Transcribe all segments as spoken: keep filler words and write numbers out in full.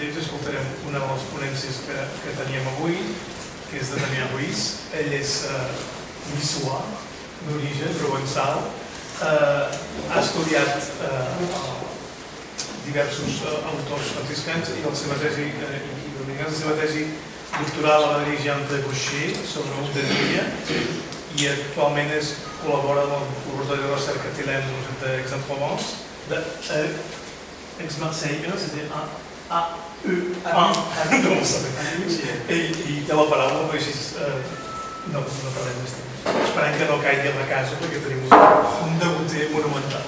temps escoltarem una de les ponències que, que teníem avui, que és de Damià Ruiz. Ell és eh, niçois, d'origen provençal, eh, ha estudiat eh, diversos eh, autors franciscans i la seva tesi, eh, i dominicans, la seva tesi doctoral a la dirigent de Boucher sobre un de Núria, i actualment és, col·labora amb el laboratori de recerca Tilem d'Aix-en-Provence, d'Aix-Marseille, c'était un A E un, no ho sabem. I té la paraula, però així no parlem més temps. Esperem que no caigui a la casa perquè tenim un debuter monumental.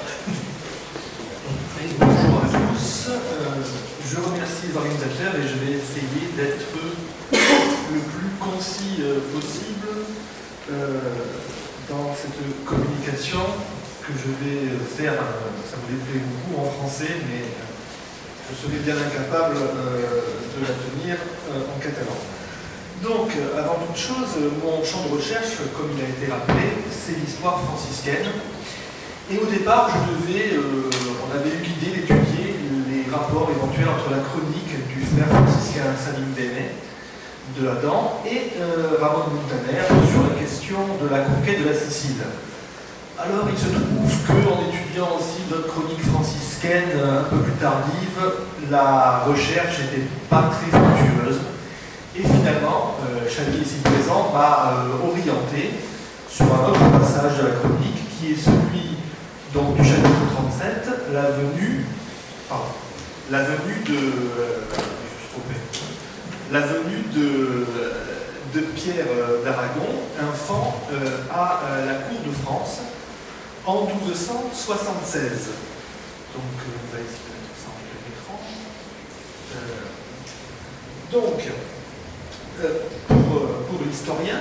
Bonjour à tous, euh, je remercie les organisateurs et je vais essayer d'être le plus concis euh, possible euh, dans cette communication que je vais faire, euh, ça me déplaît beaucoup en français, mais je serai bien incapable euh, de la tenir euh, en catalan. Donc, euh, avant toute chose, mon champ de recherche, comme il a été rappelé, c'est l'histoire franciscaine. Et au départ, je devais, euh, on avait eu l'idée d'étudier les rapports éventuels entre la chronique du frère franciscain Salim Bene de Adam et euh, Ramon Muntaner sur la question de la conquête de la Sicile. Alors, il se trouve qu'en étudiant aussi d'autres chroniques franciscaines un peu plus tardives, la recherche n'était pas très fructueuse. Et finalement, euh, Xavier ici présent m'a euh, orienté sur un autre passage de la chronique qui est celui donc, du chapitre trente-sept, la venue, pardon, la venue de, euh, la venue de, de Pierre d'Aragon, enfant euh, à euh, la cour de France en douze cent soixante-seize. Donc, euh, vous allez essayer de mettre ça en plein écran. Euh, donc, euh, pour, pour l'historien,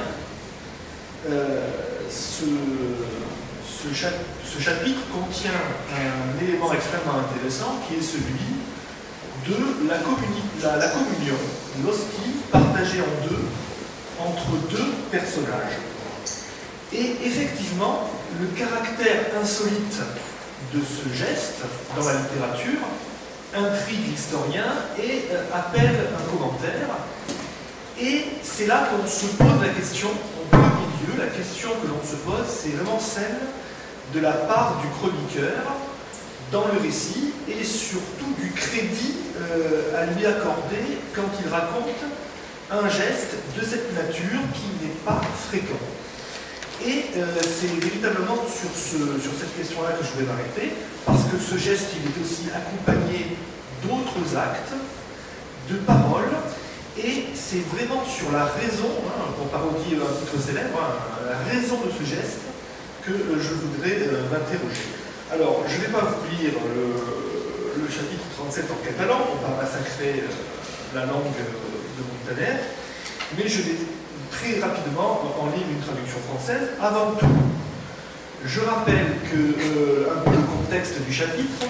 euh, ce, ce, cha ce chapitre contient un élément extrêmement intéressant qui est celui de la, la, la communion, l'hostie partagée en deux entre deux personnages. Et effectivement, le caractère insolite de ce geste dans la littérature intrigue l'historien et euh, appelle un commentaire. Et c'est là qu'on se pose la question, en premier lieu, la question que l'on se pose, c'est vraiment celle de la part du chroniqueur dans le récit et surtout du crédit euh, à lui accorder quand il raconte un geste de cette nature qui n'est pas fréquent. Et euh, c'est véritablement sur, ce, sur cette question-là que je vais m'arrêter, parce que ce geste, il est aussi accompagné d'autres actes, de paroles, et c'est vraiment sur la raison, hein, pour parodier un titre célèbre, hein, la raison de ce geste que euh, je voudrais euh, m'interroger. Alors, je ne vais pas vous lire le, le chapitre trente-sept en catalan, on va massacrer euh, la langue de Muntaner, mais je vais très rapidement en lire une traduction française. Avant tout, je rappelle que euh, un peu le contexte du chapitre,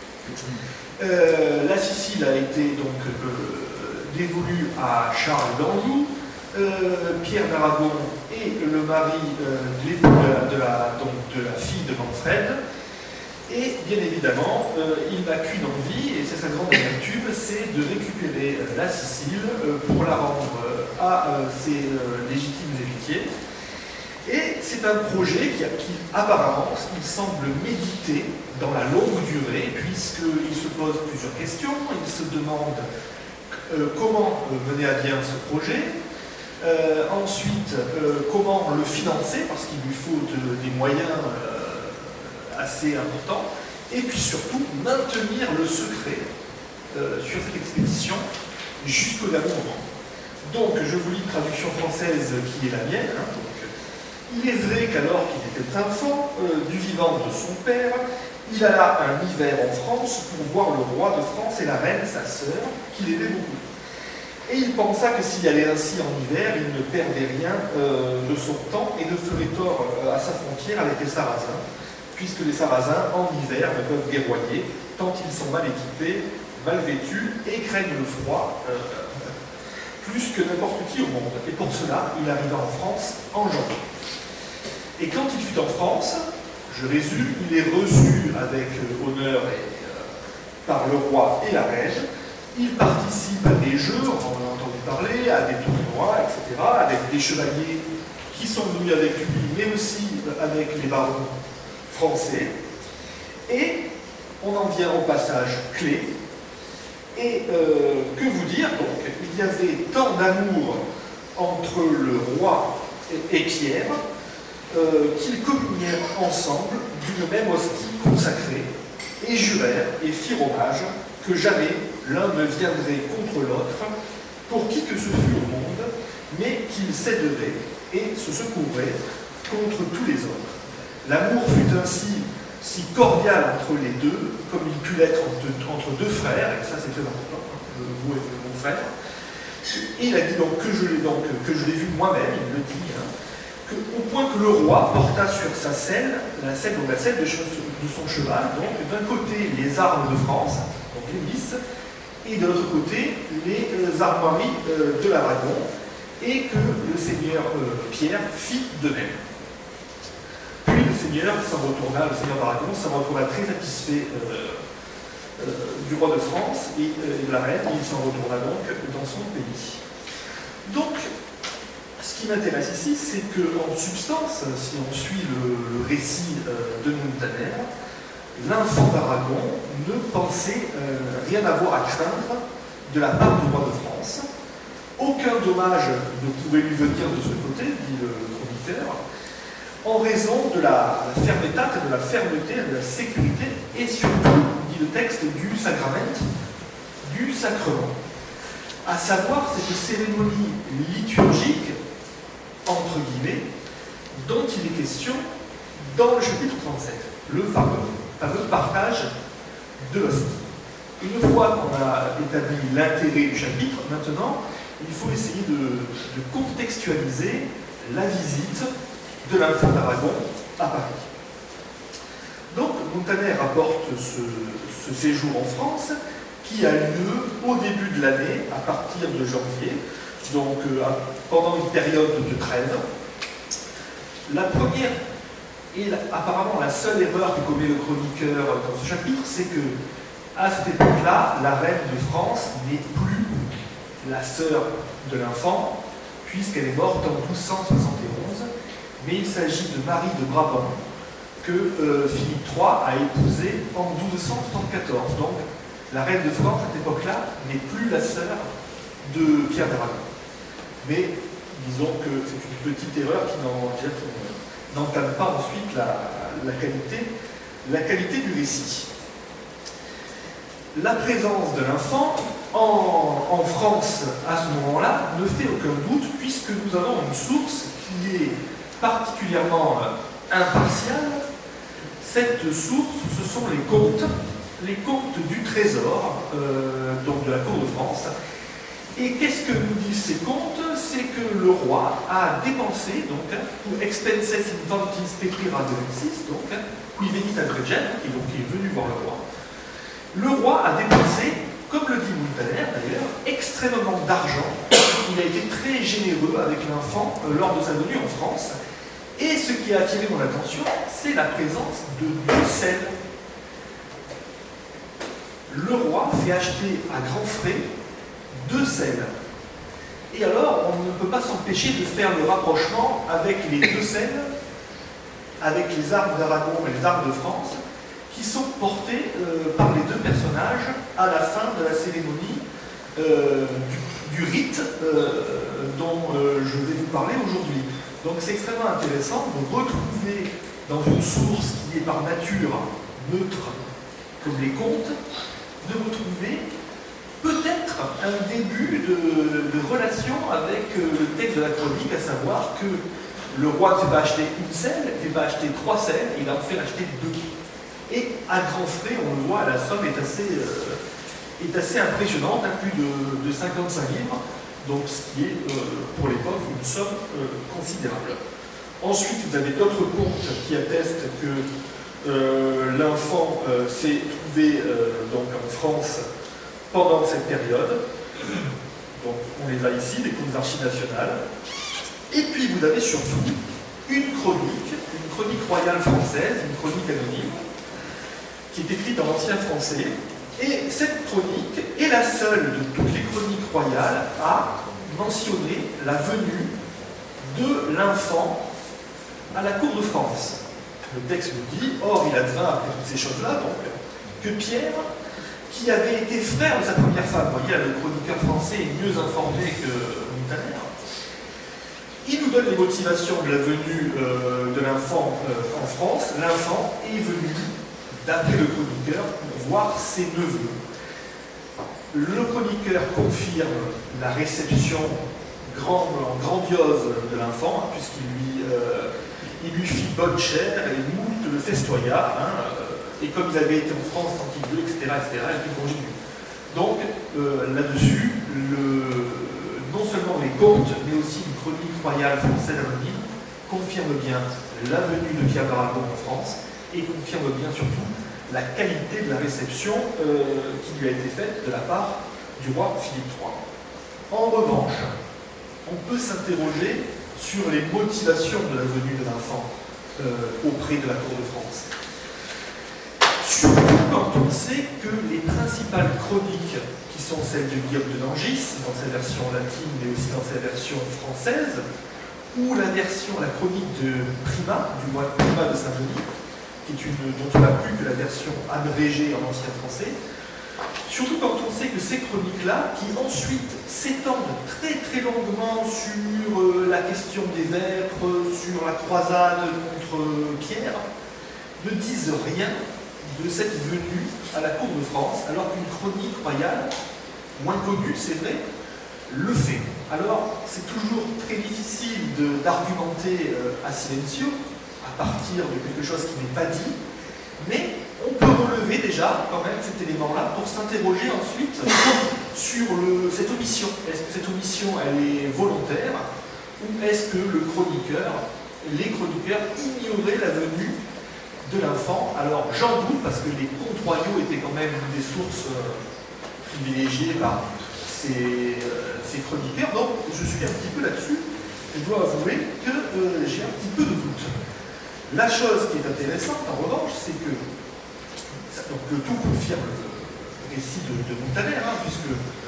euh, la Sicile a été donc euh, dévolue à Charles d'Anjou, euh, Pierre d'Aragon est le mari euh, de, de, la, donc, de la fille de Manfred, et bien évidemment, euh, il n'a qu'une envie, et c'est sa grande amertume, c'est de récupérer euh, la Sicile euh, pour la rendre euh, à euh, ses euh, légitimes héritiers. Et c'est un projet qui, qui apparemment, il semble méditer dans la longue durée, puisqu'il se pose plusieurs questions, il se demande euh, comment euh, mener à bien ce projet, euh, ensuite euh, comment le financer, parce qu'il lui faut de, des moyens euh, assez importants, et puis surtout maintenir le secret euh, sur cette expédition jusqu'au dernier moment. Donc je vous lis une traduction française qui est la mienne. Hein, donc, il est vrai qu'alors qu'il était enfant, euh, du vivant de son père, il alla un hiver en France pour voir le roi de France et la reine, sa sœur, qu'il aimait beaucoup. Et il pensa que s'il allait ainsi en hiver, il ne perdait rien euh, de son temps et ne ferait tort euh, à sa frontière avec les Sarrasins, puisque les Sarrasins, en hiver, ne peuvent guerroyer, tant ils sont mal équipés, mal vêtus et craignent le froid, euh, plus que n'importe qui au monde. Et pour cela, il arriva en France en janvier. Et quand il fut en France, je résume, il est reçu avec honneur et, euh, par le roi et la reine, Il participe à des jeux, on en a entendu parler, à des tournois, et cetera, avec des chevaliers qui sont venus avec lui, mais aussi avec les barons français. Et on en vient au passage clé. Et euh, que vous dire, donc, il y avait tant d'amour entre le roi et, et Pierre euh, qu'ils communièrent ensemble d'une même hostie consacrée et jurèrent et firent hommage que jamais l'un ne viendrait contre l'autre pour qui que ce fût au monde, mais qu'ils s'aideraient et se secourraient contre tous les autres. L'amour fut ainsi si cordial entre les deux, comme il put l'être entre, entre deux frères, et ça c'est très important, vous et mon frère. Et il a dit donc que je l'ai donc que je l'ai vu moi-même, il le dit, hein, que, au point que le roi porta sur sa selle, la selle, donc la selle de, de son cheval, donc d'un côté les armes de France, donc les miss, et de l'autre côté les euh, armoiries euh, de l'Aragon, et que le seigneur euh, Pierre fit de même. Puis le seigneur s'en retourna, le seigneur d'Aragon s'en retourna très satisfait euh, euh, du roi de France et euh, de la reine, et il s'en retourna donc dans son pays. Donc, ce qui m'intéresse ici, c'est qu'en substance, si on suit le, le récit euh, de Muntaner, l'enfant d'Aragon ne pensait euh, rien avoir à craindre de la part du roi de France. Aucun dommage ne pouvait lui venir de ce côté, dit le chroniqueur, en raison de la, la fermeté, de la fermeté, de la sécurité, et surtout, dit le texte, du sacrament, du sacrement. À savoir cette cérémonie liturgique, entre guillemets, dont il est question dans le chapitre trente-sept, le fameux, fameux partage de l'hostie. Une fois qu'on a établi l'intérêt du chapitre, maintenant, il faut essayer de, de contextualiser la visite de l'enfant d'Aragon à Paris. Donc, Muntaner rapporte ce, ce séjour en France qui a lieu au début de l'année, à partir de janvier, donc euh, pendant une période de trêve. La première et la, apparemment la seule erreur que commet le chroniqueur dans ce chapitre, c'est que à cette époque-là, la reine de France n'est plus la sœur de l'enfant, puisqu'elle est morte en douze cent soixante et onze, mais il s'agit de Marie de Brabant, que euh, Philippe trois a épousée en douze cent soixante-quatorze. Donc, la reine de France, à cette époque-là, n'est plus la sœur de Pierre d'Aragon. Mais, disons que c'est une petite erreur qui n'entame pas ensuite la, la, qualité, la qualité du récit. La présence de l'enfant en, en France à ce moment-là ne fait aucun doute, puisque nous avons une source qui est particulièrement impartiale. Cette source, ce sont les comptes, les comptes du trésor, euh, donc de la cour de France. Et qu'est-ce que nous disent ces comptes? C'est que le roi a dépensé, donc, pour expenses infantis petrira de donc, qui venit à Dresden, et donc qui est venu voir le roi. Le roi a dépensé, comme le dit Muntaner d'ailleurs, extrêmement d'argent. Il a été très généreux avec l'enfant euh, lors de sa venue en France. Et ce qui a attiré mon attention, c'est la présence de deux selles. Le roi fait acheter à grands frais deux selles. Et alors, on ne peut pas s'empêcher de faire le rapprochement avec les deux selles, avec les armes d'Aragon et les armes de France, qui sont portées euh, par les deux personnages à la fin de la cérémonie euh, du, du rite euh, dont euh, je vais vous parler aujourd'hui. Donc c'est extrêmement intéressant de retrouver dans une source qui est par nature neutre, comme les contes, de retrouver peut-être un début de, de relation avec le texte de la chronique, à savoir que le roi ne fait pas acheter une selle, il ne fait pas acheter trois selles, il en fait acheter deux. Et à grands frais, on le voit, la somme est assez, euh, est assez impressionnante, hein, plus de, de cinquante-cinq livres. Donc, ce qui est, euh, pour l'époque, une somme euh, considérable. Ensuite, vous avez d'autres comptes qui attestent que euh, l'enfant euh, s'est trouvé euh, donc en France pendant cette période. Donc, on les a ici, les comptes d'archives nationales. Et puis, vous avez surtout une chronique, une chronique royale française, une chronique anonyme, qui est écrite en ancien français. Et cette chronique est la seule de toutes les chroniques royales à mentionner la venue de l'enfant à la cour de France. Le texte nous dit, or il advint après toutes ces choses-là, donc, que Pierre, qui avait été frère de sa première femme, vous voyez, le chroniqueur français est mieux informé que Montaner, il nous donne les motivations de la venue euh, de l'enfant euh, en France. L'enfant est venu, d'après le chroniqueur, pour voir ses neveux. Le chroniqueur confirme la réception grand, grandiose de l'enfant, hein, puisqu'il lui, euh, il lui fit bonne chère et moult le festoya, hein, et comme il avait été en France tant qu'il veut, et cetera, et cetera, et puis continue. Donc, euh, là-dessus, le... non seulement les contes, mais aussi une chronique royale française anonyme confirme bien la venue de Pierre d'Aragon en France et confirme bien surtout la qualité de la réception euh, qui lui a été faite de la part du roi Philippe trois. En revanche, on peut s'interroger sur les motivations de la venue de l'enfant euh, auprès de la cour de France. Surtout quand on sait que les principales chroniques qui sont celles de Guillaume de Nangis, dans sa version latine, mais aussi dans sa version française, ou la version, la chronique de Prima, du mois Prima de Saint-Denis, qui est une, dont on n'a plus que la version abrégée en ancien français, surtout quand on sait que ces chroniques-là, qui ensuite s'étendent très très longuement sur euh, la question des vêpres, sur la croisade contre euh, Pierre, ne disent rien de cette venue à la cour de France, alors qu'une chronique royale, moins connue, c'est vrai, le fait. Alors, c'est toujours très difficile d'argumenter euh, à silencio, à partir de quelque chose qui n'est pas dit, mais on peut relever déjà, quand même, cet élément-là, pour s'interroger ensuite sur le, cette omission. Est-ce que cette omission, elle est volontaire, ou est-ce que le chroniqueur, les chroniqueurs ignoraient la venue de l'enfant? Alors j'en doute, parce que les contes royaux étaient quand même des sources euh, privilégiées par ces, euh, ces chroniqueurs, donc je suis un petit peu là-dessus. Je dois avouer que euh, j'ai un petit peu de doute. La chose qui est intéressante, en revanche, c'est que, donc, que tout confirme le récit de, de Montaner, hein, puisque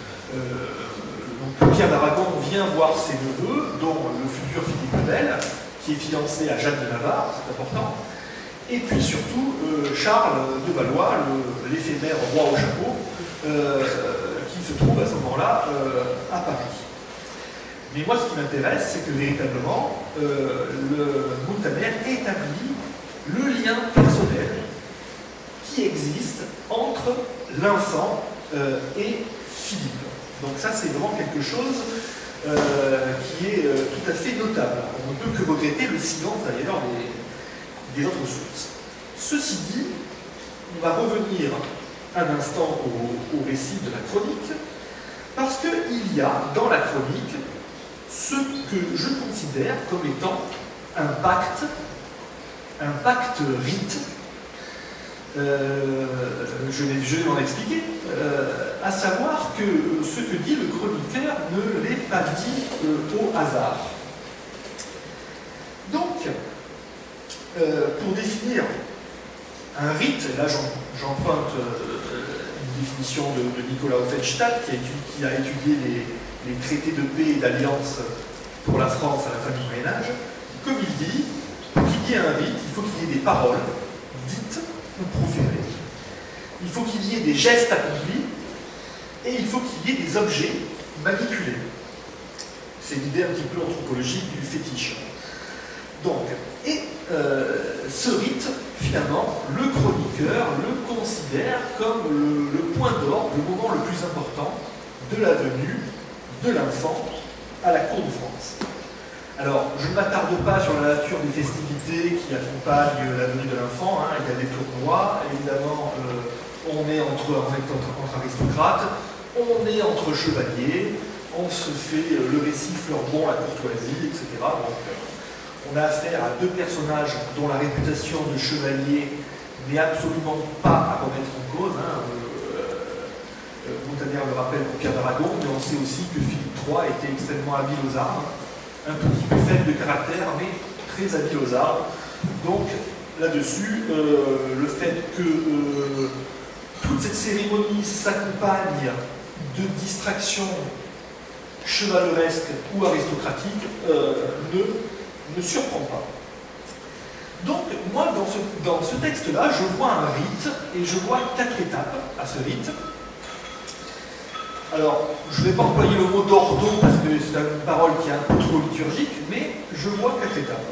euh, donc, Pierre d'Aragon vient voir ses neveux, dont le futur Philippe le Bel, qui est fiancé à Jeanne de Navarre, c'est important. Et puis surtout, euh, Charles de Valois, l'éphémère roi au chapeau, euh, qui se trouve à ce moment-là euh, à Paris. Mais moi, ce qui m'intéresse, c'est que véritablement, euh, le Montaner établit le lien personnel qui existe entre l'enfant euh, et Philippe. Donc ça, c'est vraiment quelque chose euh, qui est euh, tout à fait notable. On ne peut que regretter le silence, d'ailleurs, des des autres sources. Ceci dit, on va revenir un instant au, au récit de la chronique, parce qu'il y a dans la chronique ce que je considère comme étant un pacte, un pacte rite, euh, je vais, je vais m'en expliquer, euh, à savoir que ce que dit le chroniqueur ne l'est pas dit euh, au hasard. Donc, Euh, pour définir un rite, là j'emprunte euh, une définition de, de Nicolas Offenstadt, qui a, étudié, qui a étudié les, les traités de paix et d'alliance pour la France à la fin du Moyen-Âge. Comme il dit, pour qu'il y ait un rite, il faut qu'il y ait des paroles dites ou proférées, il faut qu'il y ait des gestes accomplis, et il faut qu'il y ait des objets manipulés. C'est l'idée un petit peu anthropologique du fétiche. Donc, et euh, ce rite, finalement, le chroniqueur le considère comme le, le point d'ordre, le moment le plus important de la venue de l'enfant à la cour de France. Alors, je ne m'attarde pas sur la nature des festivités qui accompagnent la venue de l'enfant. Hein. Il y a des tournois, évidemment, euh, on est entre, entre, entre aristocrates, on est entre chevaliers, on se fait euh, le récit fleurbon, la courtoisie, et cetera. Donc, euh, on a affaire à deux personnages dont la réputation de chevalier n'est absolument pas à remettre en cause. Hein. Euh, euh, Montaner le rappelle pour Pierre d'Aragon, mais on sait aussi que Philippe trois était extrêmement habile aux armes, un petit peu faible de caractère, mais très habile aux armes. Donc, là-dessus, euh, le fait que euh, toute cette cérémonie s'accompagne de distraction chevaleresque ou aristocratique euh, ne, ne surprend pas. Donc, moi, dans ce, dans ce texte-là, je vois un rite, et je vois quatre étapes à ce rite. Alors, je ne vais pas employer le mot d'ordo, parce que c'est une parole qui est un peu trop liturgique, mais je vois quatre étapes.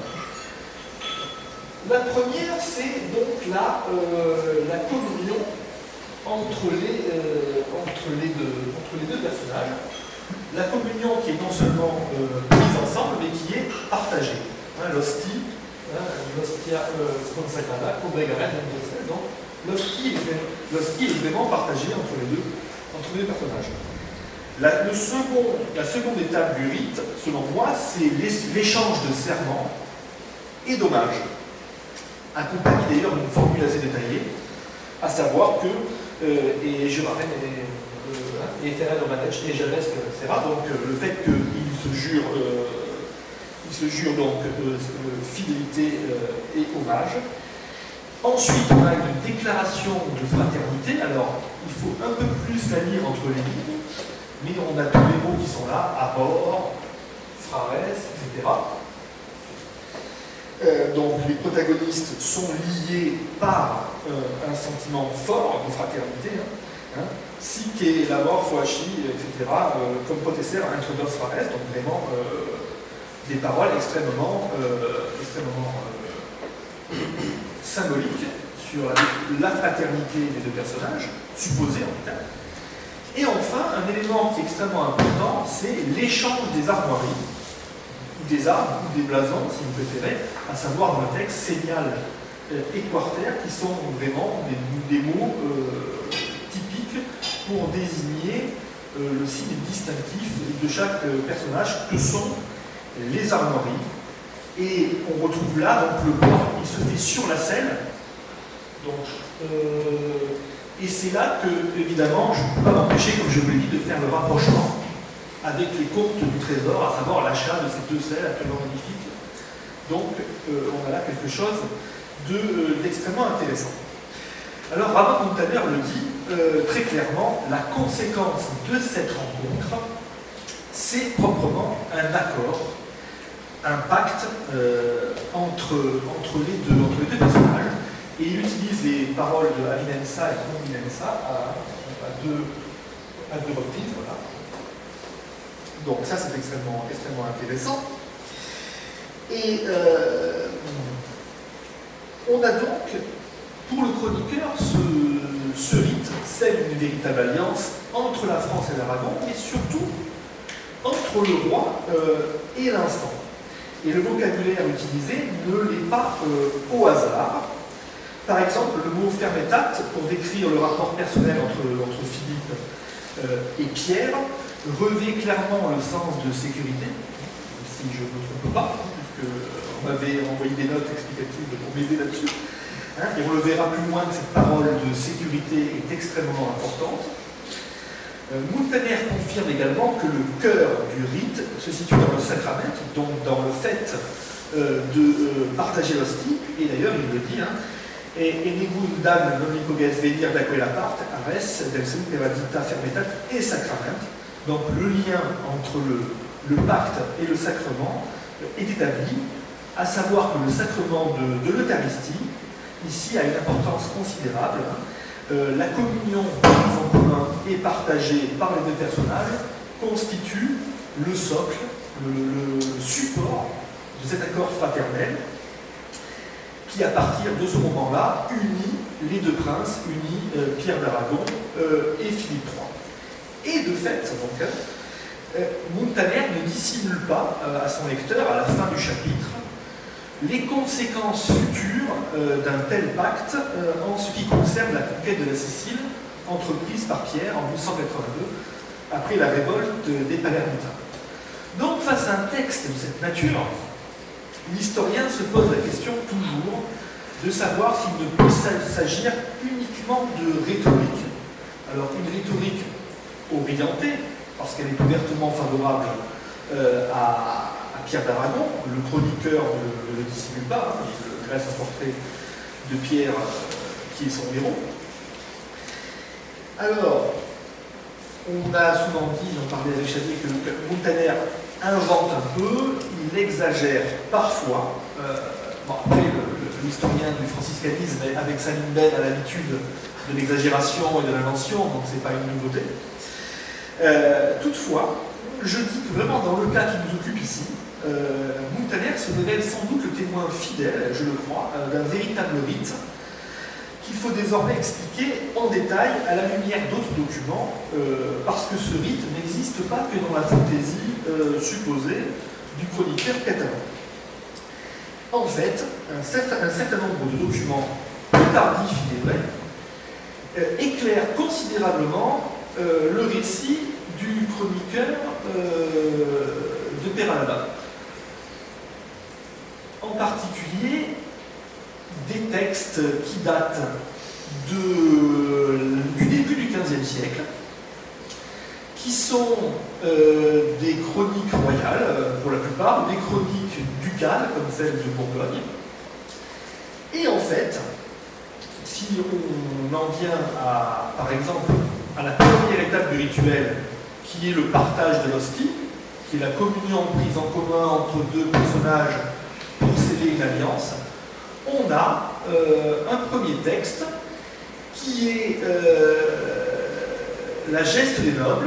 La première, c'est donc la, euh, la communion entre les, euh, entre, les deux, entre les deux personnages. La communion qui est non seulement euh, mise ensemble, mais qui est partagée. Hein, l'hostie, hein, l'hostia consacrata, congregaret, donc l'hostie est, est vraiment partagée entre les deux, entre les deux personnages. La, le second, la seconde étape du rite, selon moi, c'est l'échange de serments et d'hommages, accompagné d'ailleurs d'une formule assez détaillée, à savoir que, euh, et je ramène et Ferrer Romanech et Javes, et cetera. Donc euh, le fait qu'il se jure, euh, il se jure donc euh, fidélité euh, et hommage. Ensuite, on a une déclaration de fraternité. Alors, il faut un peu plus la lire entre les lignes, mais on a tous les mots qui sont là, abor, frares, et cetera. Euh, donc les protagonistes sont liés par euh, un sentiment fort de fraternité. Hein, hein, Sique, labor, foachi, et cetera. Euh, comme potesser, introdos frares, donc vraiment euh, des paroles extrêmement, euh, extrêmement euh, symboliques sur la, la fraternité des deux personnages, supposée en tout cas. Et enfin, un élément qui est extrêmement important, c'est l'échange des armoiries, des armes ou des blasons, si vous préférez, à savoir dans le texte ségnal et quarter, qui sont vraiment des, des mots euh, typiques pour désigner euh, le signe distinctif de chaque euh, personnage, que sont les armoiries. Et on retrouve là donc, le bois, il se fait sur la selle. Donc, euh, et c'est là que, évidemment, je ne peux pas m'empêcher, comme je vous l'ai dit, de faire le rapprochement avec les comptes du trésor, à savoir l'achat de ces deux selles actuellement magnifiques. Donc, euh, on a là quelque chose d'extrêmement de, euh, intéressant. Alors, Ramon Muntaner le dit euh, très clairement, la conséquence de cette rencontre, c'est proprement un accord, un pacte euh, entre, entre, les deux, entre les deux personnages. Et il utilise les paroles de avinensa et convinensa à, à, deux, à deux reprises. Voilà. Donc ça, c'est extrêmement, extrêmement intéressant. Et euh, on a donc, pour le chroniqueur, ce, ce rite, celle d'une véritable alliance entre la France et l'Aragon, et surtout entre le roi euh, et l'instant. Et le vocabulaire utilisé ne l'est pas euh, au hasard. Par exemple, le mot fermetat, pour décrire le rapport personnel entre, entre Philippe euh, et Pierre, revêt clairement le sens de sécurité, si je ne me trompe pas, puisqu'on m'avait envoyé des notes explicatives pour m'aider là-dessus. Hein, et on le verra plus loin que cette parole de sécurité est extrêmement importante. Euh, Muntaner confirme également que le cœur du rite se situe dans le sacrament, donc dans le fait euh, de euh, partager l'hostie, et d'ailleurs il le dit, hein, et enegundam non hypoges venir da quella part, ares, del semper dita fermetat et sacrament. Donc le lien entre le, le pacte et le sacrement est établi, à savoir que le sacrement de, de l'Eucharistie, ici, a une importance considérable. Euh, la communion mise en commun et partagée par les deux personnages constitue le socle, le, le support de cet accord fraternel qui, à partir de ce moment-là, unit les deux princes, unit euh, Pierre d'Aragon euh, et Philippe trois. Et de fait, donc, euh, Muntaner ne dissimule pas euh, à son lecteur, à la fin du chapitre, les conséquences futures euh, d'un tel pacte euh, en ce qui concerne la conquête de la Sicile, entreprise par Pierre en mille cent quatre-vingt-deux, après la révolte des Palermitains. Donc, face à un texte de cette nature, l'historien se pose la question toujours de savoir s'il ne peut s'agir uniquement de rhétorique. Alors, une rhétorique orientée, parce qu'elle est ouvertement favorable euh, à, à Pierre d'Aragon, le chroniqueur ne, ne le dissimule pas, hein, il dresse un portrait de Pierre euh, qui est son héros. Alors, on a souvent dit, j'en parlais avec Xavier, que, que Muntaner invente un peu, il exagère parfois. Euh, bon, après, l'historien du franciscanisme, avec Salim Ben, a l'habitude de l'exagération et de l'invention, donc c'est pas une nouveauté. Euh, toutefois, je dis que vraiment dans le cas qui nous occupe ici, euh, Muntaner se révèle sans doute le témoin fidèle, je le crois, euh, d'un véritable rite qu'il faut désormais expliquer en détail à la lumière d'autres documents, euh, parce que ce rite n'existe pas que dans la fantaisie euh, supposée du chroniqueur catalan. En fait, un certain, un certain nombre de documents plus tardifs, il est vrai, euh, éclairent considérablement euh, le récit du chroniqueur euh, de Peralba. En particulier, des textes qui datent de, du début du quinzième siècle, qui sont euh, des chroniques royales, pour la plupart, des chroniques ducales, comme celle de Bourgogne. Et en fait, si on en vient à, par exemple, à la première étape du rituel, qui est le partage de l'hostie, qui est la communion prise en commun entre deux personnages pour sceller une alliance, on a euh, un premier texte qui est euh, la geste des nobles,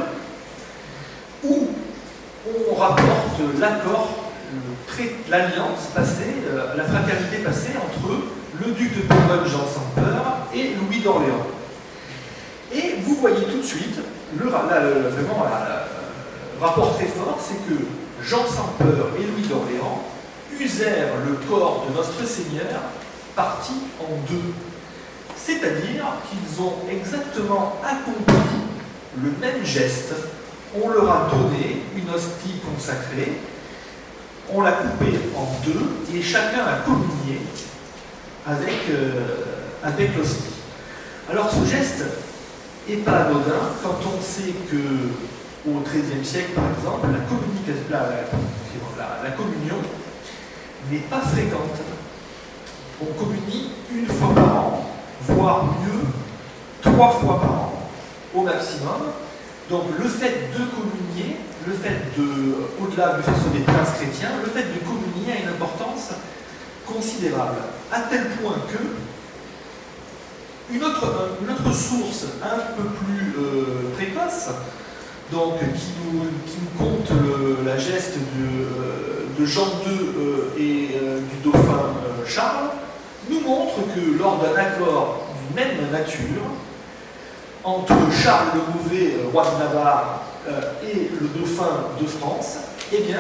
où on rapporte l'accord, l'alliance passée, euh, la fraternité passée entre le duc de Bourgogne, Jean sans Peur, et Louis d'Orléans. Et vous voyez tout de suite, le, là, le, vraiment, la, le rapport très fort, c'est que Jean sans Peur et Louis d'Orléans usèrent le corps de notre Seigneur parti en deux. C'est-à-dire qu'ils ont exactement accompli le même geste. On leur a donné une hostie consacrée, on l'a coupée en deux et chacun a communié avec, euh, avec l'hostie. Alors ce geste n'est pas anodin quand on sait que au treizième siècle, par exemple, la, la, la, la communion n'est pas fréquente. On communie une fois par an, voire mieux, trois fois par an, au maximum. Donc le fait de communier, le fait de, au-delà du fait des princes chrétiens, le fait de communier a une importance considérable, à tel point que une autre, une autre source un peu plus euh, précoce, donc qui nous, qui nous compte le, la geste de, de Jean deux euh, et euh, du dauphin euh, Charles, nous montre que lors d'un accord d'une même nature, entre Charles le Mauvais, roi de Navarre, euh, et le dauphin de France, eh bien,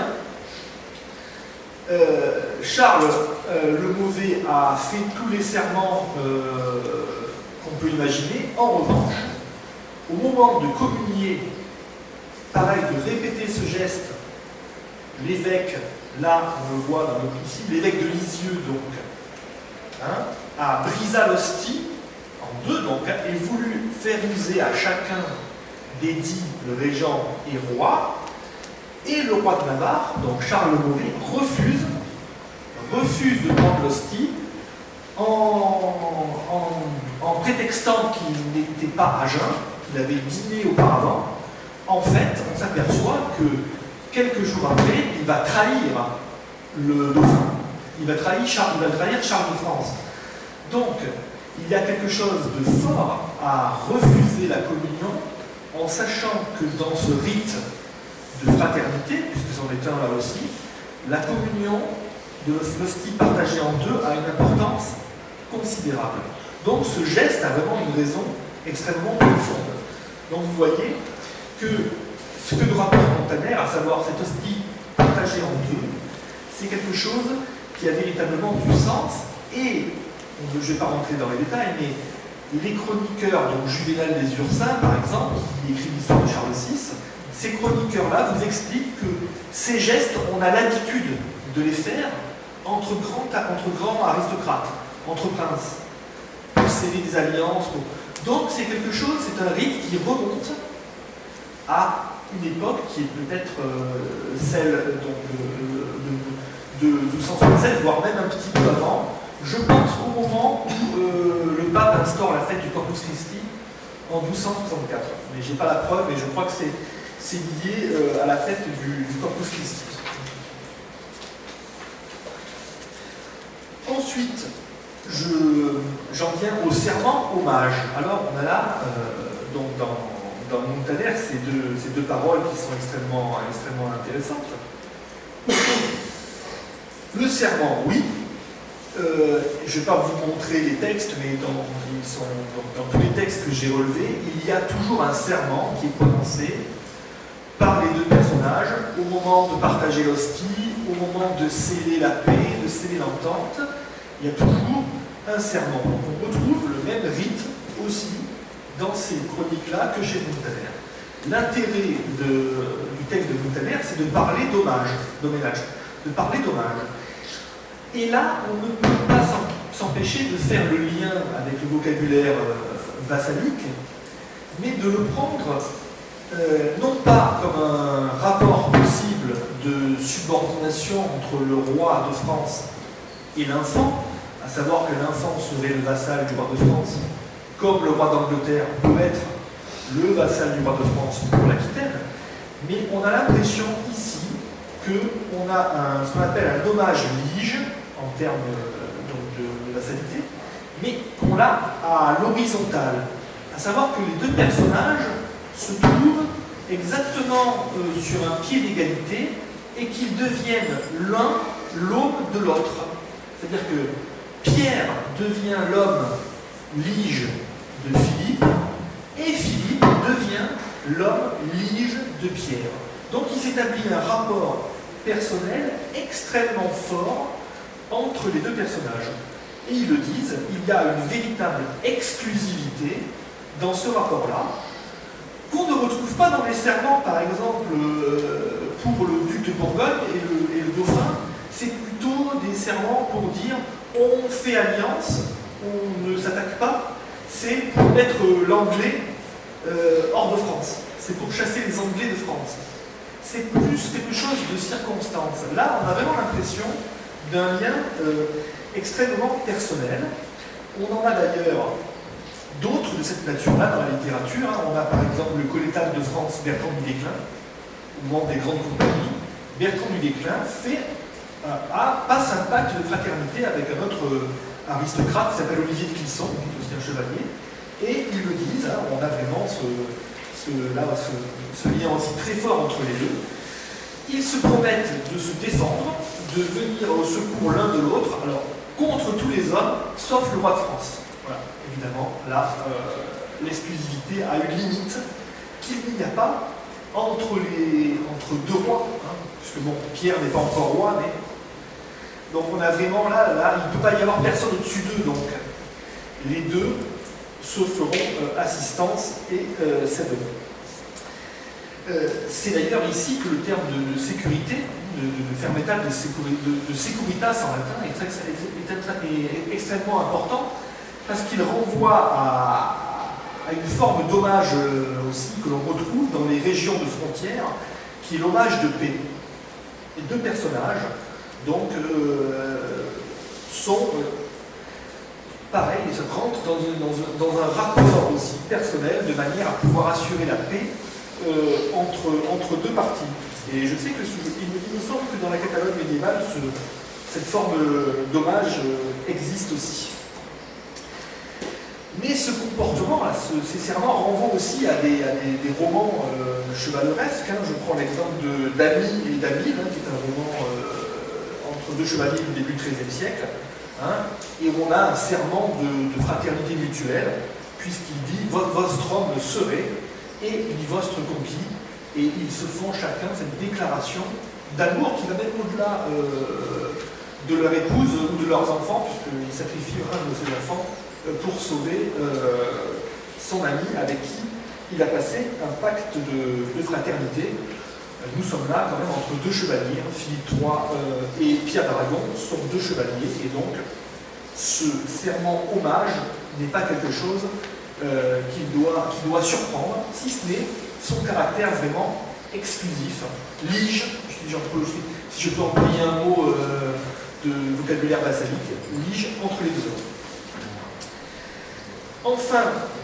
euh, Charles euh, le Mauvais a fait tous les serments euh, qu'on peut imaginer. En revanche, au moment de communier, pareil, de répéter ce geste, l'évêque, là on le voit dans le ici, l'évêque de Lisieux, donc, hein, a brisé l'hostie en deux, donc, et voulu faire user à chacun des dits, le régent et roi, et le roi de Navarre, donc Charles le Mauvais, refuse, refuse de prendre l'hostie en, en, en prétextant qu'il n'était pas à jeun, qu'il avait dîné auparavant. En fait, on s'aperçoit que quelques jours après, il va trahir le dauphin. Il va trahir Charles, il va trahir Charles de France. Donc, il y a quelque chose de fort à refuser la communion en sachant que dans ce rite de fraternité, puisque c'en est un là aussi, la communion de l'hostie partagée en deux a une importance considérable. Donc ce geste a vraiment une raison extrêmement profonde. Donc vous voyez que ce que nous rapporte Muntaner, à savoir cette hostie partagée en deux, c'est quelque chose qui a véritablement du sens. Et, je ne vais pas rentrer dans les détails, mais les chroniqueurs, donc Juvénal des Ursins par exemple, qui écrit l'histoire de Charles six, ces chroniqueurs-là vous expliquent que ces gestes, on a l'habitude de les faire entre grands, entre grands aristocrates, entre princes, pour sceller des alliances. Pour... Donc c'est quelque chose, c'est un rite qui remonte à une époque qui est peut-être euh, celle donc, de, de, de, de douze cent soixante-seize, voire même un petit peu avant. Je pense au moment où euh, le pape instaure la fête du Corpus Christi en douze cent soixante-quatre. Mais je n'ai pas la preuve, mais je crois que c'est lié euh, à la fête du, du Corpus Christi. Ensuite, j'en viens au serment hommage. Alors, on a là, euh, donc dans, dans Muntaner, ces deux, ces deux paroles qui sont extrêmement, extrêmement intéressantes. Le serment, oui. Euh, je ne vais pas vous montrer les textes, mais dans, ils sont, dans, dans tous les textes que j'ai relevés, il y a toujours un serment qui est prononcé par les deux personnages au moment de partager l'hostie, au moment de sceller la paix, de sceller l'entente. Il y a toujours un serment. Donc on retrouve le même rite aussi dans ces chroniques-là que chez Muntaner. L'intérêt du texte de Muntaner, c'est de parler d'hommage, d'hommage, de parler d'hommage. Et là, on ne peut pas s'empêcher de faire le lien avec le vocabulaire euh, vassalique, mais de le prendre euh, non pas comme un rapport possible de subordination entre le roi de France et l'infant, à savoir que l'infant serait le vassal du roi de France, comme le roi d'Angleterre peut être le vassal du roi de France pour l'Aquitaine, mais on a l'impression ici qu'on a un, ce qu'on appelle un hommage lige, en termes euh, donc de, de vassalité, mais qu'on l'a à l'horizontale, à savoir que les deux personnages se trouvent exactement euh, sur un pied d'égalité et qu'ils deviennent l'un l'aube de l'autre. C'est-à-dire que Pierre devient l'homme lige de Philippe et Philippe devient l'homme lige de Pierre. Donc il s'établit un rapport personnel extrêmement fort entre les deux personnages. Et ils le disent, il y a une véritable exclusivité dans ce rapport-là, qu'on ne retrouve pas dans les serments, par exemple, euh, pour le duc de Bourgogne et le, et le dauphin. C'est plutôt des serments pour dire on fait alliance, on ne s'attaque pas, c'est pour mettre l'anglais euh, hors de France. C'est pour chasser les Anglais de France. C'est plus quelque chose de circonstance. Là, on a vraiment l'impression d'un lien euh, extrêmement personnel. On en a d'ailleurs d'autres de cette nature-là dans la littérature. Hein. On a par exemple le connétable de France, Bertrand du Guesclin, au moment des grandes compagnies. Bertrand du Guesclin fait, euh, a, passe un pacte de fraternité avec un autre euh, aristocrate qui s'appelle Olivier de Clisson, qui est aussi un chevalier, et ils le disent, hein, on a vraiment ce, ce, là, ce, ce lien aussi très fort entre les deux. Ils se promettent de se défendre, de venir au secours l'un de l'autre, alors contre tous les hommes, sauf le roi de France. Voilà, évidemment, là, euh, l'exclusivité a une limite qu'il n'y a pas entre, les, entre deux rois, hein, puisque bon, Pierre n'est pas encore roi, mais... Donc on a vraiment là, là il ne peut pas y avoir personne au-dessus d'eux, donc les deux se feront euh, assistance et euh, s'aideront. Euh, c'est d'ailleurs ici que le terme de, de sécurité, de, de, de fermetat, de, de, de securitas en latin, est, très, est, est, est extrêmement important parce qu'il renvoie à, à une forme d'hommage euh, aussi que l'on retrouve dans les régions de frontières, qui est l'hommage de paix. Les deux personnages, donc, euh, sont euh, pareils, ils se rentrent dans, une, dans, un, dans un rapport aussi personnel de manière à pouvoir assurer la paix Euh, entre, entre deux parties. Et je sais que il, il me semble que dans la Catalogne médiévale, ce, cette forme d'hommage euh, existe aussi. Mais ce comportement, là, ce, ces serments renvoient aussi à des, à des, des romans euh, chevaleresques. Hein. Je prends l'exemple d'Ami et d'Amil, hein, qui est un roman euh, entre deux chevaliers du début du treizième siècle, hein, et où on a un serment de, de fraternité mutuelle, puisqu'il dit « Votre homme serait » et il dit votre conquis, et ils se font chacun cette déclaration d'amour qui va même au-delà euh, de leur épouse ou de leurs enfants, puisqu'ils sacrifient un de ses enfants euh, pour sauver euh, son ami avec qui il a passé un pacte de, de fraternité. Nous sommes là quand même entre deux chevaliers, Philippe trois euh, et Pierre d'Aragon sont deux chevaliers, et donc ce serment hommage n'est pas quelque chose Euh, qui, doit, qui doit surprendre, si ce n'est son caractère vraiment exclusif, lige, si je peux, si je peux employer un mot euh, de vocabulaire vassalique, lige entre les deux hommes. Enfin,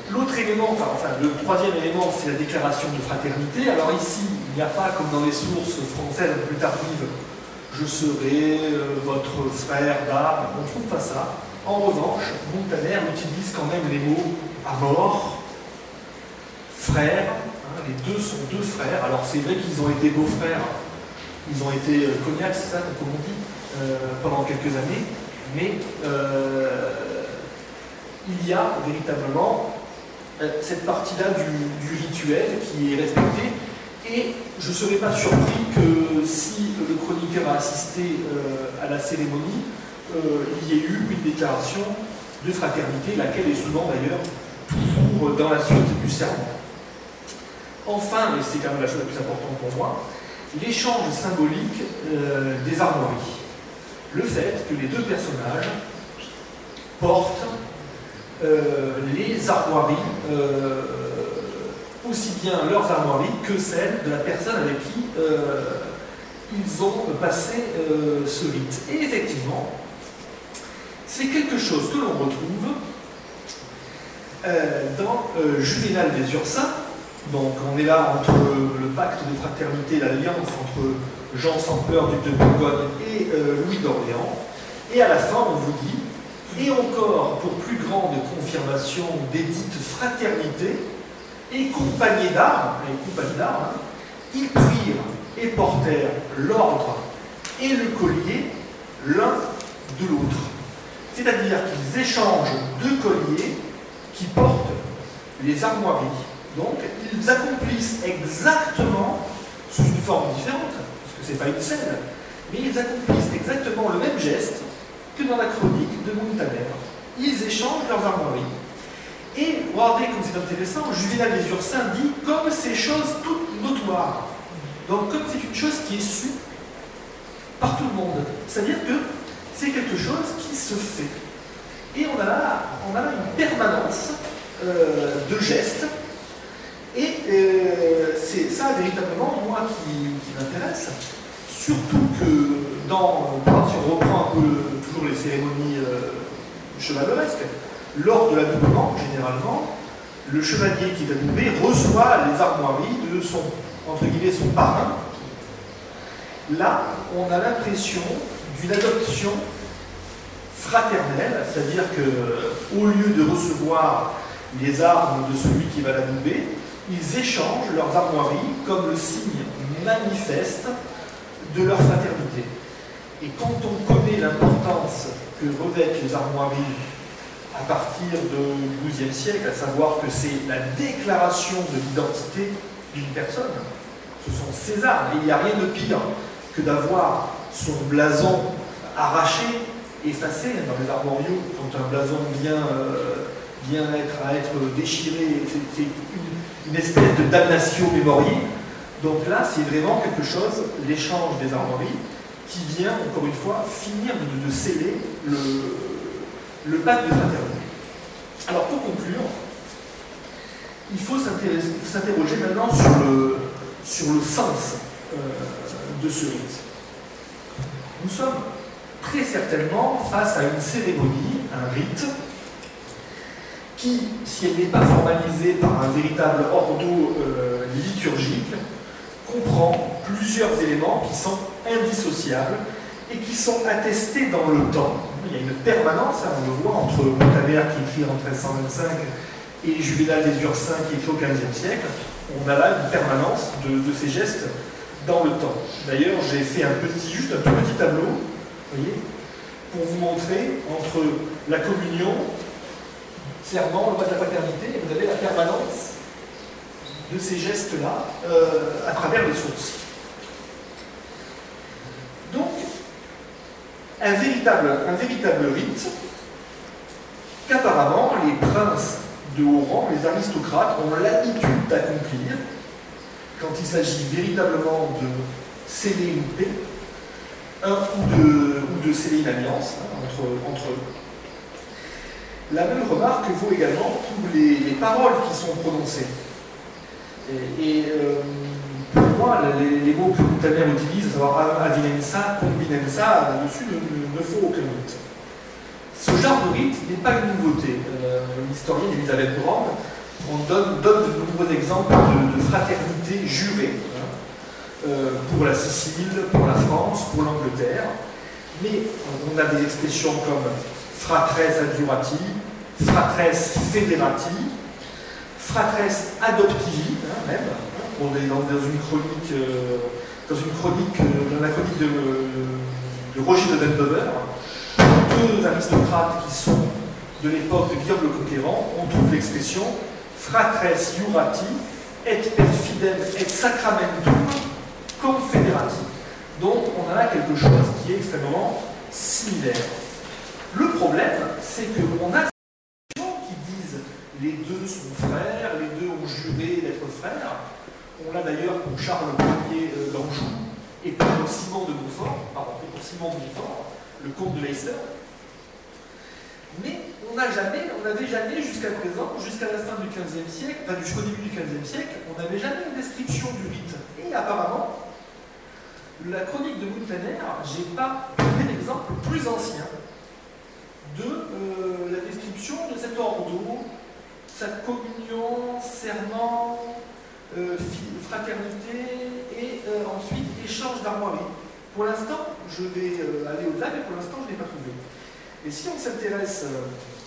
L'autre élément, enfin, enfin le troisième élément, c'est la déclaration de fraternité. Alors ici, il n'y a pas, comme dans les sources françaises un peu plus tardives, je serai euh, votre frère d'âme, on ne trouve pas ça. En revanche, Montaner utilise quand même les mots à mort, frère, hein, les deux sont deux frères. Alors c'est vrai qu'ils ont été beaux-frères, ils ont été euh, cognacs, c'est ça, comme on dit, euh, pendant quelques années, mais euh, il y a véritablement euh, cette partie-là du, du rituel qui est respectée. Et je ne serais pas surpris que si le chroniqueur a assisté euh, à la cérémonie, euh, il y ait eu une déclaration de fraternité, laquelle est souvent d'ailleurs toujours dans la suite du serment. Enfin, et c'est quand même la chose la plus importante pour moi, l'échange symbolique euh, des armoiries. Le fait que les deux personnages portent euh, les armoiries, euh, aussi bien leurs armoiries que celles de la personne avec qui euh, ils ont passé euh, ce rite. Et effectivement, c'est quelque chose que l'on retrouve euh, dans euh, Juvénal des Ursins. Donc on est là entre le pacte de fraternité, l'alliance entre Jean sans peur, duc de Bourgogne, et euh, Louis d'Orléans. Et à la fin, on vous dit, et encore pour plus grande confirmation des dites fraternités, et compagnie d'armes, et compagnie d'armes, hein, ils prirent et portèrent l'ordre et le collier l'un de l'autre. C'est-à-dire qu'ils échangent deux colliers qui portent les armoiries. Donc, ils accomplissent exactement, sous une forme différente, parce que ce n'est pas une scène, mais ils accomplissent exactement le même geste que dans la chronique de Montaner. Ils échangent leurs armoiries. Et, regardez comme c'est intéressant, Juvénal des Ursins dit comme ces choses toutes notoires. Donc, comme c'est une chose qui est sue par tout le monde. C'est-à-dire que c'est quelque chose qui se fait. Et on a là, on a là une permanence euh, de gestes. Et euh, c'est ça, véritablement, moi, qui, qui m'intéresse. Surtout que, dans, si on reprend un peu toujours les cérémonies euh, chevaleresques, lors de l'adoubement, généralement, le chevalier qui est adoubé reçoit les armoiries de son, entre guillemets, son parrain. Là, on a l'impression d'une adoption fraternelle, c'est-à-dire qu'au lieu de recevoir les armes de celui qui va l'adouber, ils échangent leurs armoiries comme le signe manifeste de leur fraternité. Et quand on connaît l'importance que revêtent les armoiries à partir du douzième siècle, à savoir que c'est la déclaration de l'identité d'une personne, ce sont ces armes. Et il n'y a rien de pire que d'avoir son blason arraché, effacé dans les armoriaux, quand un blason vient, euh, vient être, à être déchiré, c'est une, une espèce de damnatio memoriae. Donc là, c'est vraiment quelque chose, l'échange des armoiries, qui vient, encore une fois, finir de, de sceller le, le pacte de fraternité. Alors, pour conclure, il faut s'interroger maintenant sur le, sur le sens euh, de ce rite. Nous sommes très certainement face à une cérémonie, un rite, qui, si elle n'est pas formalisée par un véritable ordo euh, liturgique, comprend plusieurs éléments qui sont indissociables et qui sont attestés dans le temps. Il y a une permanence, hein, on le voit, entre Montaner qui écrit en treize cent vingt-cinq et Juvénal des Ursins qui écrit au quinzième siècle. On a là une permanence de, de ces gestes dans le temps. D'ailleurs, j'ai fait un petit, juste un tout petit tableau, vous voyez, pour vous montrer entre la communion, serment, le pacte de la fraternité, et vous avez la permanence de ces gestes-là euh, à travers les sources. Donc, un véritable, un véritable rite qu'apparemment les princes de haut rang, les aristocrates, ont l'habitude d'accomplir quand il s'agit véritablement de sceller une paix un, ou, de, ou de sceller une alliance hein, entre, entre eux. La même remarque vaut également pour les, les paroles qui sont prononcées. Et, et euh, pour moi, les, les mots que Montaner utilise, à savoir avinenza, convinenza, là-dessus ne, ne, ne faut aucun doute. Ce genre de rite n'est pas une nouveauté. Euh, L'historienne Elisabeth Brand on donne, donne de nombreux exemples de, de fraternité jurée, hein, euh, pour la Sicile, pour la France, pour l'Angleterre. Mais on a des expressions comme fratres adjurati, fratres federati, fratres adoptivi, hein, même. On est dans, dans une chronique, euh, dans une chronique, euh, dans la chronique de, de Roger de Dendover, deux aristocrates qui sont de l'époque de Guillaume le Conquérant, on trouve l'expression fratres jurati et per fidem et sacramentum confederati. Donc on a là quelque chose qui est extrêmement similaire. Le problème, c'est qu'on a des gens qui disent les deux sont frères, les deux ont juré d'être frères. On l'a d'ailleurs pour Charles Ier d'Anjou et pour Simon de Montfort, pardon, et pour Simon de Montfort, le comte de Leicester. Mais on n'a jamais, on n'avait jamais jusqu'à présent, jusqu'à la fin du quinzième siècle, enfin jusqu'au début du quinzième siècle, on n'avait jamais une description du rite. Et apparemment, la chronique de Muntaner, j'ai pas trouvé d'exemple plus ancien de euh, la description de cet ordo, sa communion, serment, euh, fraternité et euh, ensuite échange d'armoiries. Pour l'instant, je vais euh, aller au-delà, mais pour l'instant, je ne l'ai pas trouvé. Et si on s'intéresse euh,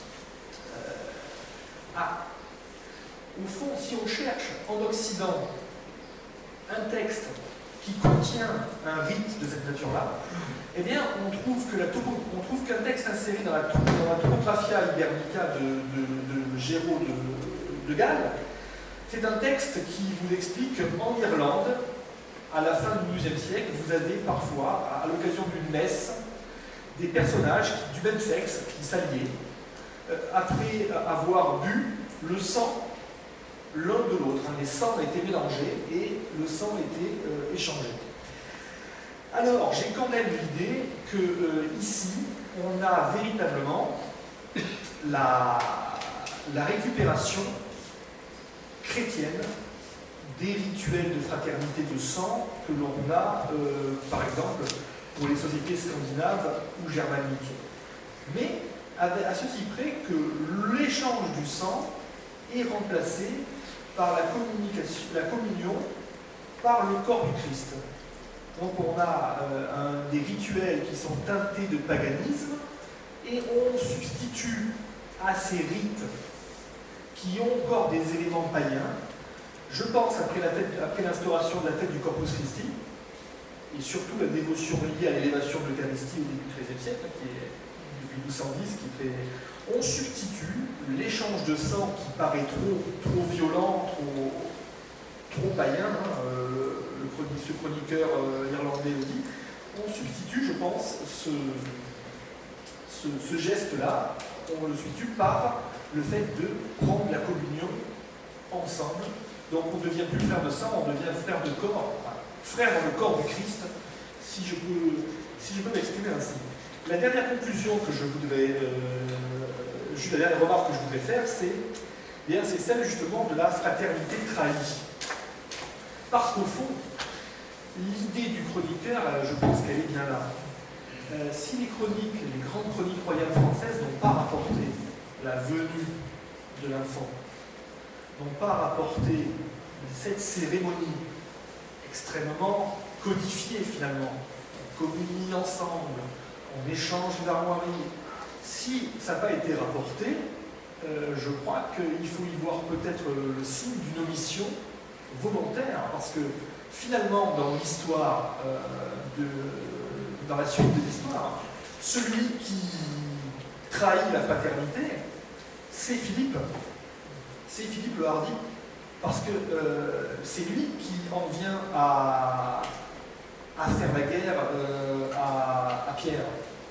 euh, à, au fond, si on cherche en Occident un texte qui contient un rite de cette nature-là, eh bien, on trouve que la topo, on trouve qu'un texte inséré dans la, dans la Topographia Hibernica de, de, de Géraud de, de Galles, c'est un texte qui vous explique qu'en Irlande, à la fin du douzième siècle, vous avez parfois, à l'occasion d'une messe, des personnages qui, du même sexe qui s'alliaient, euh, après avoir bu le sang l'un de l'autre. Les sangs étaient mélangés et le sang était euh, échangé. Alors, j'ai quand même l'idée que euh, ici, on a véritablement la, la récupération chrétienne des rituels de fraternité de sang que l'on a, euh, par exemple, pour les sociétés scandinaves ou germaniques. Mais à, à ceci près que l'échange du sang est remplacé par la, communication, la communion par le corps du Christ. Donc on a euh, un, des rituels qui sont teintés de paganisme et on substitue à ces rites qui ont encore des éléments païens. Je pense, après l'instauration de la fête du Corpus Christi, et surtout la dévotion liée à l'élévation de l'Eucharistie au début du treizième siècle, qui est depuis douze cent dix, qui est, on substitue l'échange de sang qui paraît trop, trop violent, trop, trop païen, hein, euh, le chronique, ce chroniqueur euh, irlandais le dit, on substitue, je pense, ce, ce, ce geste-là, on le substitue par le fait de prendre la communion ensemble. Donc on ne devient plus frère de sang, on devient frère de corps, enfin, frère dans le corps du Christ, si je peux, si je peux m'exprimer ainsi. La dernière conclusion que je voudrais, euh, juste la dernière remarque que je voudrais faire, c'est bien, c'est celle justement de la fraternité trahie. Parce qu'au fond, l'idée du chroniqueur, je pense qu'elle est bien là. Euh, si les chroniques, les grandes chroniques royales françaises n'ont pas rapporté la venue de l'enfant, n'ont pas rapporté cette cérémonie extrêmement codifiée finalement, on communie ensemble, on échange d'armoiries. Si ça n'a pas été rapporté, euh, je crois qu'il faut y voir peut-être le signe d'une omission volontaire, parce que finalement dans l'histoire, euh, de, dans la suite de l'histoire, celui qui trahit la fraternité, c'est Philippe. C'est Philippe le Hardi, parce que euh, c'est lui qui en vient à, à faire la guerre euh, à, à Pierre.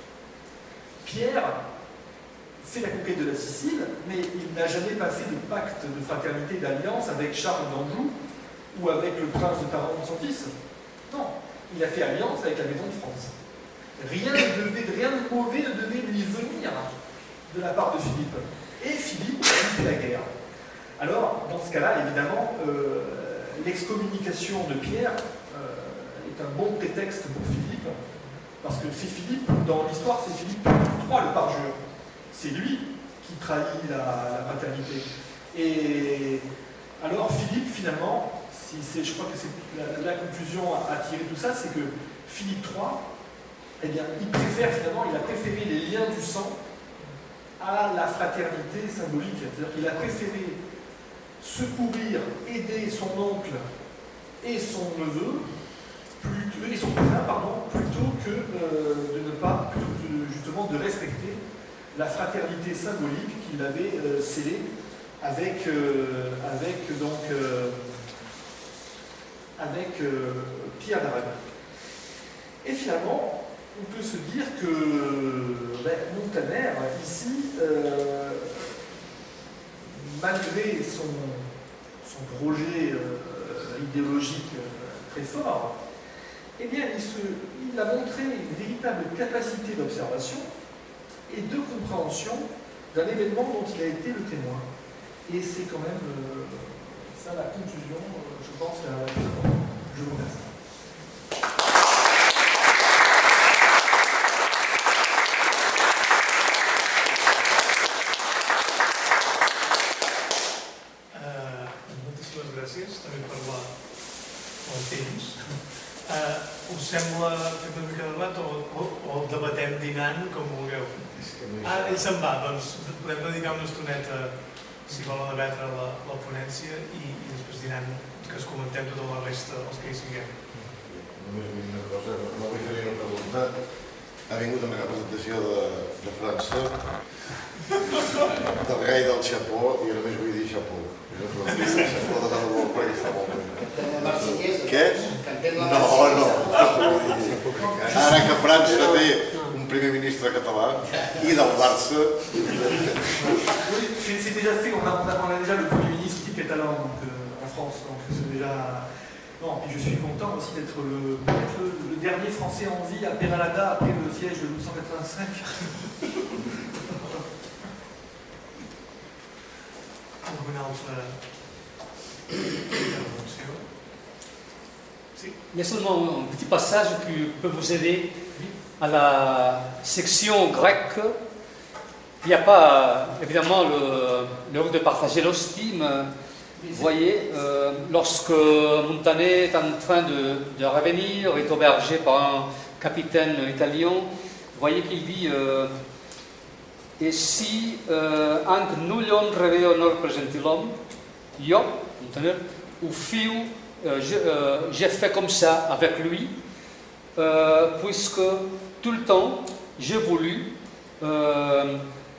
Pierre fait la conquête de la Sicile, mais il n'a jamais passé de pacte de fraternité, d'alliance avec Charles d'Anjou ou avec le prince de Tarente, son fils. Non, il a fait alliance avec la maison de France. Rien, ne devait, rien de mauvais ne devait lui venir de la part de Philippe. Et Philippe lui fait la guerre. Alors, dans ce cas-là, évidemment, euh, l'excommunication de Pierre euh, est un bon prétexte pour Philippe, parce que c'est Philippe, dans l'histoire, c'est Philippe trois, le parjure. C'est lui qui trahit la, la fraternité. Et alors Philippe, finalement, si c'est, je crois que c'est la, la conclusion à, à tirer tout ça, c'est que Philippe trois, eh bien, il préfère finalement, il a préféré les liens du sang à la fraternité symbolique. C'est-à-dire qu'il a préféré secourir, aider son oncle et son neveu, plutôt, et son cousin, pardon, plutôt que euh, de ne pas, plutôt que justement de respecter la fraternité symbolique qu'il avait euh, scellée avec, euh, avec, donc, euh, avec euh, Pierre d'Aragon. Et finalement, on peut se dire que ben, Montaner, ici, euh, malgré son, son projet euh, idéologique euh, très fort, eh bien, il, se, il a montré une véritable capacité d'observation et de compréhension d'un événement dont il a été le témoin. Et c'est quand même euh, ça la conclusion, euh, je pense, la plus importante. Je vous remercie. Moltíssimes gràcies també per la, el temps. Uh, us sembla fer una mica de debat o, o, o el debatem dinant com vulgueu? Ah, ell se'n va, doncs podem dedicar una estoneta, si volen, a debatre la, la ponència i, i després dinant que es comentem tota la resta, els que hi siguem. Només vull dir una cosa, no vull fer una pregunta. Ha vingut una representació de, de França, del rei del Chapó, i només vull dir Chapó. Chapó de tal volta perquè està molt bé. Què? No, no. Ara que França té un primer ministre català i del Barça... Oui, c'est déjà fait, on a, on a, on a déjà le premier ministre catalan donc, euh, en France, donc c'est déjà... Non, et je suis content aussi d'être le, le, le dernier Français en vie à Peralada après le siège de mille neuf cent quatre-vingt-cinq. Il y a seulement un petit passage qui peut vous aider à la section grecque. Il n'y a pas évidemment le, le rôle de partager l'hostime. Vous voyez, euh, lorsque Montaner est en train de, de revenir, est aubergé par un capitaine italien, vous voyez qu'il dit euh, et si euh, anche nullum reveo nor presentilum, yo, Montaner, ou fiu, euh, euh, j'ai fait comme ça avec lui, euh, puisque tout le temps j'ai voulu euh,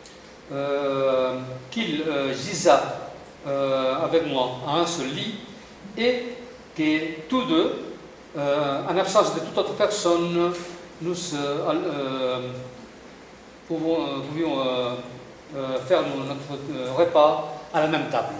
euh, qu'il euh, gisât Euh, avec moi à un seul lit et que tous deux, euh, en absence de toute autre personne, nous euh, euh, pouvons, euh, pouvions euh, euh, faire notre euh, repas à la même table.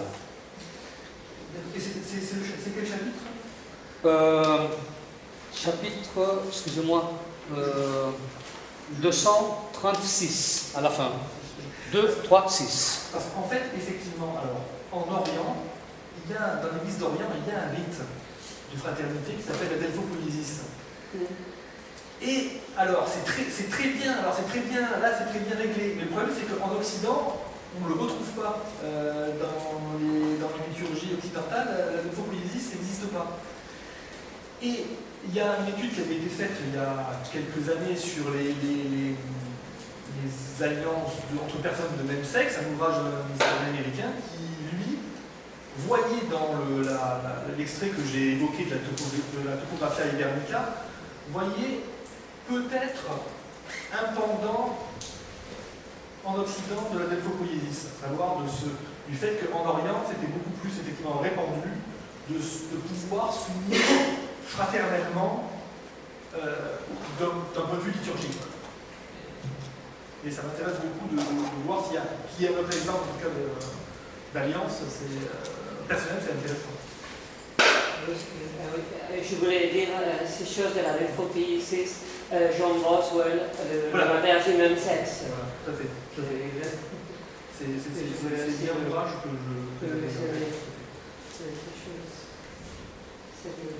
Et c'est quel chapitre euh, Chapitre, excusez-moi, euh, deux cent trente-six à la fin. deux, trois, six. Parce qu'en fait, effectivement, alors, en Orient, il y a, dans l'église d'Orient, il y a un rite de fraternité qui s'appelle la Delphopoiesis. Mm. Et alors, c'est très, c'est très bien, alors c'est très bien, là c'est très bien réglé. Mais le problème, c'est qu'en Occident, on ne le retrouve pas. Euh, dans, les, dans les liturgies occidentales, la Delphopoiesis n'existe pas. Et il y a une étude qui avait été faite il y a quelques années sur les, les, les les alliances de, entre personnes de même sexe, un ouvrage d'un américain qui, lui, voyait dans l'extrait le, que j'ai évoqué de la, de la Topographia Hibernica, voyait peut-être un pendant en Occident de la Delphopoiesis, à savoir de ce, du fait qu'en Orient, c'était beaucoup plus effectivement répandu de, de pouvoir s'unir fraternellement euh, d'un point de vue liturgique. Et ça m'intéresse beaucoup de, de voir s'il y a, qui est un autre exemple en tout cas d'alliance, c'est euh, personnel, c'est intéressant. Je voulais dire euh, ces choses de la Delphopoiesis, euh, John Boswell, euh, voilà. Le mariage du même sexe. Voilà, tout à fait. C'est bien l'ouvrage que je... Oui, c'est vrai. C'est des choses... C'est bien.